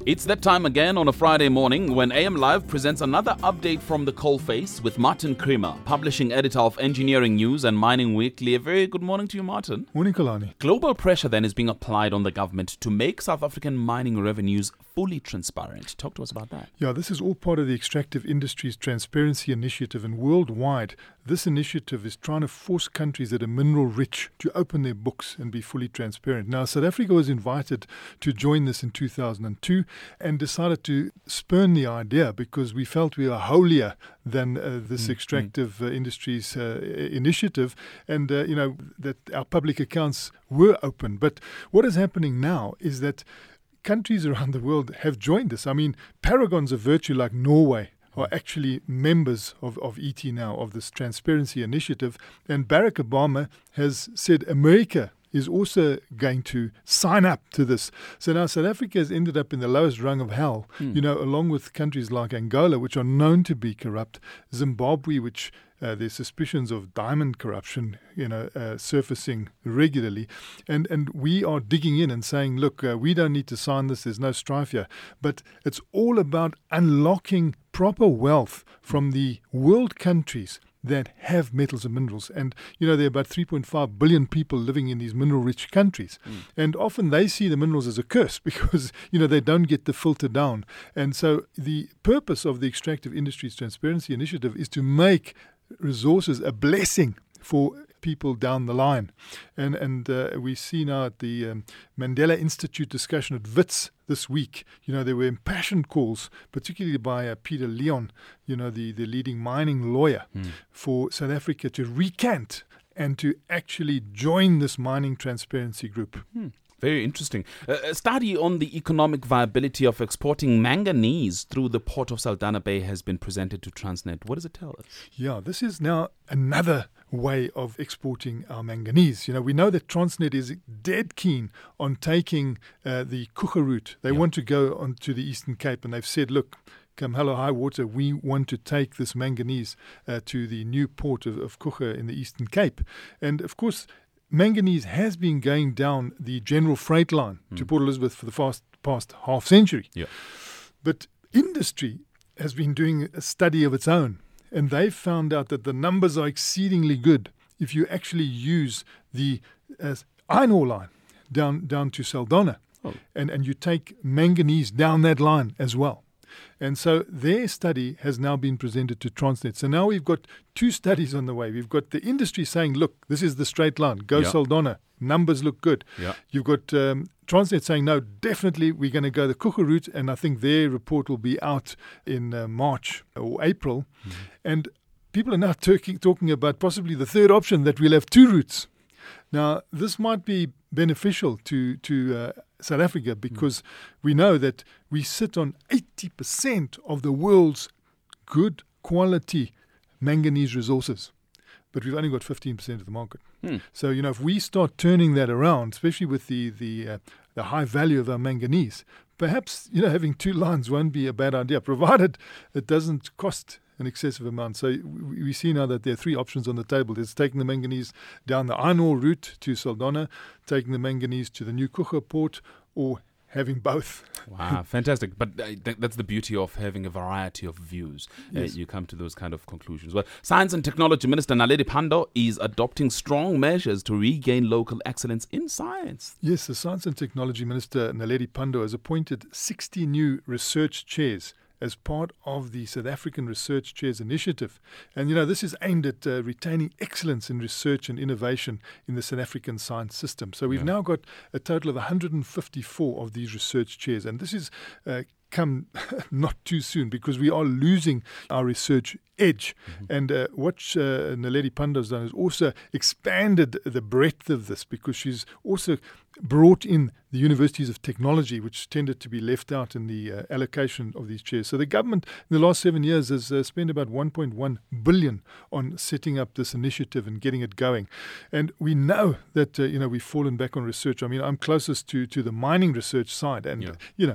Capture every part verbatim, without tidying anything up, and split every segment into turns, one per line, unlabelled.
It's that time again on a Friday morning when A M Live presents another update from the coalface with Martin Creamer, publishing editor of Engineering News and Mining Weekly. A very good morning to you, Martin.
Morning, Kalani.
Global pressure then is being applied on the government to make South African mining revenues fully transparent. Talk to us about that.
Yeah, this is all part of the Extractive Industries Transparency Initiative, and worldwide, this initiative is trying to force countries that are mineral rich to open their books and be fully transparent. Now, South Africa was invited to join this in two thousand two and decided to spurn the idea because we felt we are holier than uh, this mm-hmm. Extractive uh, Industries uh, initiative, and uh, you know that our public accounts were open. But what is happening now is that countries around the world have joined us. I mean, paragons of virtue like Norway are actually members of, of E T now, of this transparency initiative. And Barack Obama has said America is also going to sign up to this. So now South Africa has ended up in the lowest rung of hell, mm. you know, along with countries like Angola, which are known to be corrupt, Zimbabwe, which uh, there's suspicions of diamond corruption, you know, uh, surfacing regularly. And, and we are digging in and saying, look, uh, we don't need to sign this, there's no strife here. But it's all about unlocking proper wealth from the world countries that have metals and minerals. And, you know, there are about three point five billion people living in these mineral-rich countries. Mm. And often they see the minerals as a curse because, you know, they don't get the filter down. And so the purpose of the Extractive Industries Transparency Initiative is to make resources a blessing for people down the line. And and uh, we see now at the um, Mandela Institute discussion at Wits this week, you know, there were impassioned calls, particularly by uh, Peter Leon, you know, the, the leading mining lawyer, mm. for South Africa to recant and to actually join this mining transparency group.
Hmm. Very interesting. Uh, a study on the economic viability of exporting manganese through the port of Saldanha Bay has been presented to Transnet. What does it tell us?
Yeah, this is now another way of exporting our manganese. You know, we know that Transnet is dead keen on taking uh, the Coega route. They yeah. want to go on to the Eastern Cape, and they've said, look, come hell or high water, we want to take this manganese uh, to the new port of, of Coega in the Eastern Cape. And of course, manganese has been going down the general freight line mm. to Port Elizabeth for the fast, past half century.
Yeah.
But industry has been doing a study of its own, and they've found out that the numbers are exceedingly good if you actually use the uh, iron ore line down, down to Saldanha, oh. and, and you take manganese down that line as well. And so their study has now been presented to Transnet. So now we've got two studies on the way. We've got the industry saying, look, this is the straight line. Go yeah. Saldanha. Numbers look good.
Yeah.
You've got um, Transnet saying, no, definitely we're going to go the Coega route. And I think their report will be out in uh, March or April. Mm-hmm. And people are now talking, talking about possibly the third option, that we'll have two routes. Now, this might be beneficial to, to uh, South Africa because mm. we know that we sit on eighty percent of the world's good quality manganese resources, but we've only got fifteen percent of the market. Mm. So, you know, if we start turning that around, especially with the the, uh, the high value of our manganese, perhaps, you know, having two lines won't be a bad idea, provided it doesn't cost an excessive amount. So we, we see now that there are three options on the table. There's taking the manganese down the iron ore route to Saldanha, taking the manganese to the new Coega port, or having both.
Wow, fantastic. But uh, th- that's the beauty of having a variety of views.
Yes.
Uh, you come to those kind of conclusions. Well, Science and Technology Minister Naledi Pandor is adopting strong measures to regain local excellence in science.
Yes, the Science and Technology Minister Naledi Pandor has appointed sixty new research chairs as part of the South African Research Chairs Initiative. And, you know, this is aimed at uh, retaining excellence in research and innovation in the South African science system. So we've yeah. now got a total of one hundred fifty-four of these research chairs. And this is uh, come not too soon because we are losing our research edge. Mm-hmm. And uh, what uh, Naledi Pandor has done is also expanded the breadth of this because she's also brought in the universities of technology, which tended to be left out in the uh, allocation of these chairs. So the government in the last seven years has uh, spent about one point one billion on setting up this initiative and getting it going. And we know that, uh, you know, we've fallen back on research. I mean, I'm closest to, to the mining research side. And,
yeah.
you know,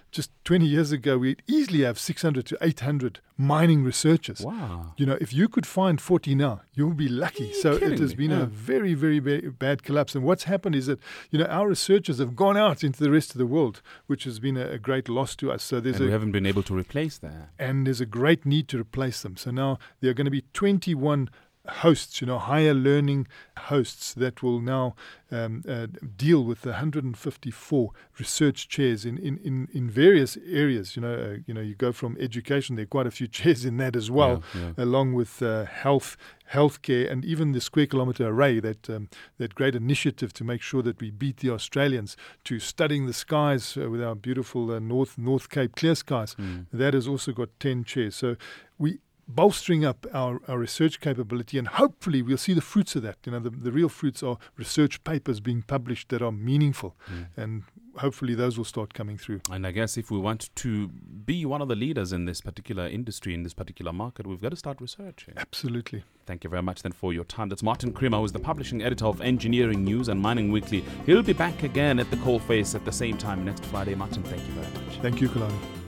just twenty years ago, we'd easily have six hundred to eight hundred mining researchers.
Wow.
You know, if you could find forty now, you'll be lucky. So it has been
yeah.
a very, very ba- bad collapse. And what's happened is that, you know, our researchers have gone out into the rest of the world, which has been a, a great loss to us. So there's
and
a,
we haven't been able to replace that.
And there's a great need to replace them. So now there are going to be twenty-one hosts, you know, higher learning hosts that will now um, uh, deal with the one hundred fifty-four research chairs in, in, in, in various areas. You know, uh, you know, you go from education, there are quite a few chairs in that as well,
yeah, yeah.
along with uh, health, healthcare, and even the Square Kilometre Array, that um, that great initiative to make sure that we beat the Australians to studying the skies uh, with our beautiful uh, North North Cape clear skies.
Mm.
That has also got ten chairs. So we bolstering up our, our research capability, and hopefully we'll see the fruits of that. You know, the, the real fruits are research papers being published that are meaningful,
Mm.
and hopefully those will start coming through.
And I guess if we want to be one of the leaders in this particular industry, in this particular market, we've got to start researching.
Absolutely.
Thank you very much then for your time. That's Martin Creamer, who's the publishing editor of Engineering News and Mining Weekly. He'll be back again at the Coalface at the same time next Friday. Martin, thank you very much.
Thank you, Kalani.